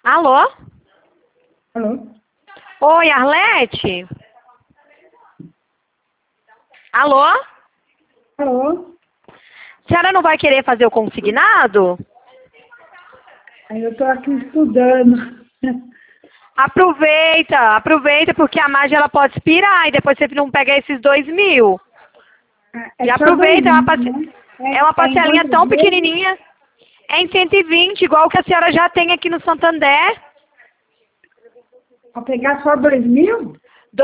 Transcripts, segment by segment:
Alô? Alô? Oi, Arlete? Alô? Alô? A senhora não vai querer fazer o consignado? Aí eu tô aqui estudando. Aproveita, porque a margem ela pode expirar e depois você não pega esses 2.000. É Já só dois aproveita, mil, né? é uma É em parcelinha quantas tão vezes? pequenininha. É em 120, igual que a senhora já tem aqui no Santander. Pra pegar só 2.000?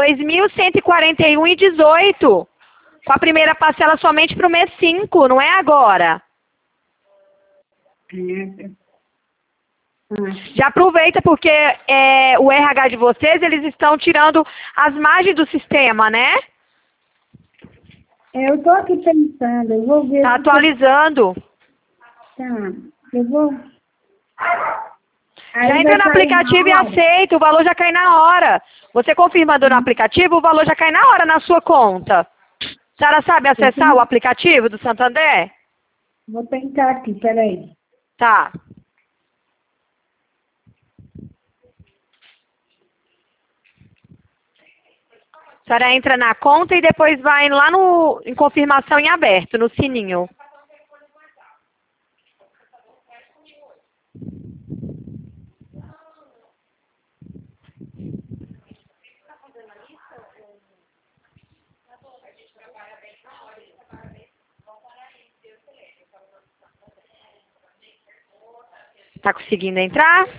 2.141,18. Com a primeira parcela somente para o mês 5, não é agora. É. Já aproveita porque o RH de vocês, eles estão tirando as margens do sistema, né? Eu tô aqui pensando, eu vou ver Tá se eu... atualizando. Tá, eu vou... Já Aí entra vai no sair aplicativo e na hora. aceita, o valor já cai na hora. Você confirmando no aplicativo, o valor já cai na hora na sua conta. A senhora sabe Eu acessar o tenho... aplicativo do Santander? Vou tentar aqui, peraí. Tá. A senhora entra na conta e depois vai lá em confirmação em aberto, no sininho. Tá conseguindo entrar?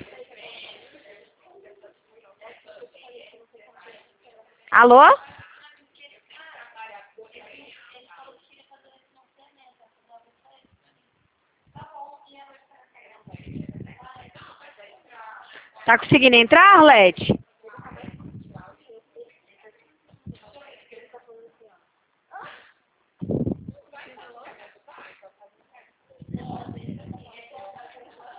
Alô? Tá conseguindo entrar, Arlete?